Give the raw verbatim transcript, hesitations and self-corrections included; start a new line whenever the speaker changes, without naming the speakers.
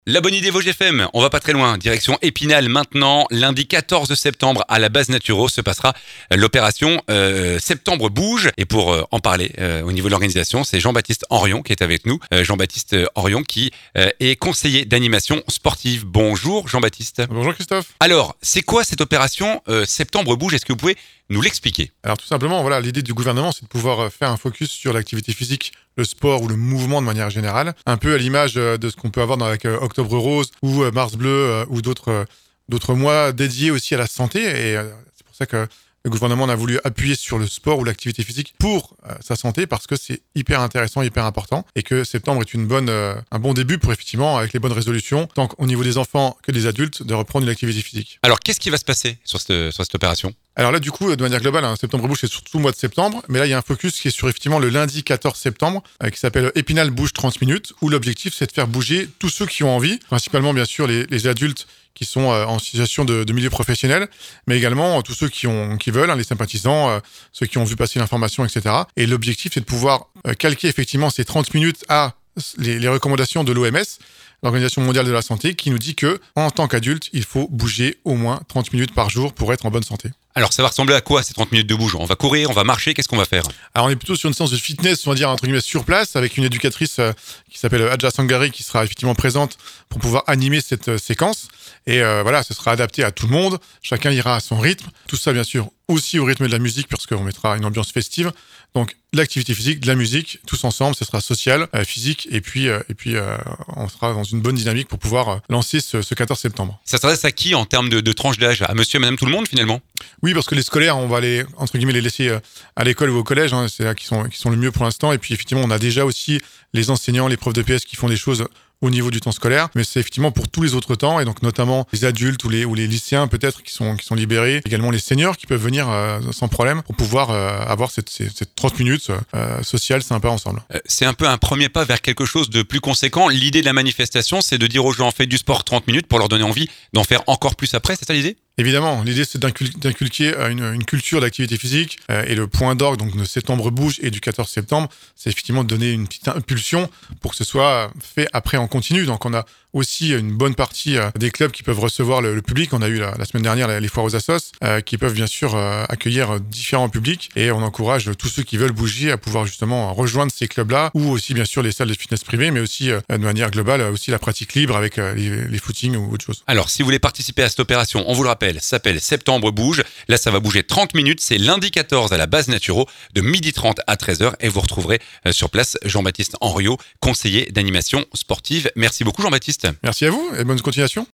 La bonne idée Vosges F M, on va pas très loin, direction Épinal maintenant, lundi quatorze septembre à la base Naturo se passera l'opération euh, Septembre Bouge et pour euh, en parler euh, au niveau de l'organisation, c'est Jean-Baptiste Henrion qui est avec nous, euh, Jean-Baptiste Henrion qui euh, est conseiller d'animation sportive. Bonjour Jean-Baptiste.
Bonjour Christophe.
Alors, c'est quoi cette opération euh, Septembre Bouge? Est-ce que vous pouvez nous l'expliquer?
Alors tout simplement, voilà, l'idée du gouvernement, c'est de pouvoir faire un focus sur l'activité physique, le sport ou le mouvement de manière générale, un peu à l'image de ce qu'on peut avoir dans, avec euh, Octobre Rose ou euh, Mars Bleu euh, ou d'autres euh, d'autres mois dédiés aussi à la santé. Et euh, c'est pour ça que le gouvernement a voulu appuyer sur le sport ou l'activité physique pour euh, sa santé parce que c'est hyper intéressant, hyper important et que septembre est une bonne, euh, un bon début pour effectivement, avec les bonnes résolutions, tant au niveau des enfants que des adultes, de reprendre une activité physique.
Alors, qu'est-ce qui va se passer sur cette, sur cette opération?
Alors là, du coup, de manière globale, hein, Septembre Bouge, c'est surtout le mois de septembre. Mais là, il y a un focus qui est sur effectivement le lundi quatorze septembre, euh, qui s'appelle Épinal Bouge trente minutes, où l'objectif, c'est de faire bouger tous ceux qui ont envie, principalement, bien sûr, les, les adultes qui sont euh, en situation de, de milieu professionnel, mais également euh, tous ceux qui, ont, qui veulent, hein, les sympathisants, euh, ceux qui ont vu passer l'information, et cetera. Et l'objectif, c'est de pouvoir euh, calquer effectivement ces trente minutes à les, les recommandations de l'O M S, l'Organisation mondiale de la santé, qui nous dit que en tant qu'adulte, il faut bouger au moins trente minutes par jour pour être en bonne santé.
Alors, ça va ressembler à quoi ces trente minutes de bouge? On va courir, on va marcher, qu'est-ce qu'on va faire?
Alors, on est plutôt sur une séance de fitness, on va dire, entre guillemets, sur place, avec une éducatrice euh, qui s'appelle Adja Sangari, qui sera effectivement présente pour pouvoir animer cette euh, séquence. Et euh, voilà, ce sera adapté à tout le monde. Chacun ira à son rythme. Tout ça, bien sûr, aussi au rythme de la musique, parce qu'on mettra une ambiance festive. Donc, l'activité physique, de la musique, tous ensemble, ce sera social, euh, physique, et puis, euh, et puis euh, on sera dans une bonne dynamique pour pouvoir euh, lancer ce, ce quatorze septembre.
Ça s'adresse à qui en termes de, de tranche d'âge? À monsieur et madame tout le monde, finalement?
Oui, parce que les scolaires, on va les, entre guillemets, les laisser à l'école ou au collège, hein, c'est là qui sont, qui sont le mieux pour l'instant. Et puis, effectivement, on a déjà aussi les enseignants, les profs de P S qui font des choses au niveau du temps scolaire, mais c'est effectivement pour tous les autres temps, et donc notamment les adultes ou les, ou les lycéens peut-être qui sont, qui sont libérés, également les seniors qui peuvent venir euh, sans problème pour pouvoir euh, avoir cette, cette, cette trente minutes euh, sociale sympa ensemble.
Euh, c'est un peu un premier pas vers quelque chose de plus conséquent. L'idée de la manifestation, c'est de dire aux gens, faites du sport trente minutes pour leur donner envie d'en faire encore plus après, c'est ça l'idée?
Évidemment, l'idée c'est d'incul- d'inculquer une, une culture d'activité physique euh, et le point d'orgue donc de Septembre Bouge et du quatorze septembre, c'est effectivement de donner une petite impulsion pour que ce soit fait après en continu. Donc on a aussi une bonne partie euh, des clubs qui peuvent recevoir le, le public. On a eu la, la semaine dernière les foires aux assos euh, qui peuvent bien sûr euh, accueillir différents publics et on encourage tous ceux qui veulent bouger à pouvoir justement rejoindre ces clubs-là ou aussi bien sûr les salles de fitness privées, mais aussi euh, de manière globale aussi la pratique libre avec euh, les, les footings ou autre chose.
Alors si vous voulez participer à cette opération, on vous le rappelle, ça s'appelle Septembre Bouge. Là, ça va bouger trente minutes. C'est lundi quatorze à la base Naturo de midi trente à treize heures et vous retrouverez euh, sur place Jean-Baptiste Henrion, conseiller d'animation sportive. Merci beaucoup Jean-Baptiste.
Merci à vous et bonne continuation.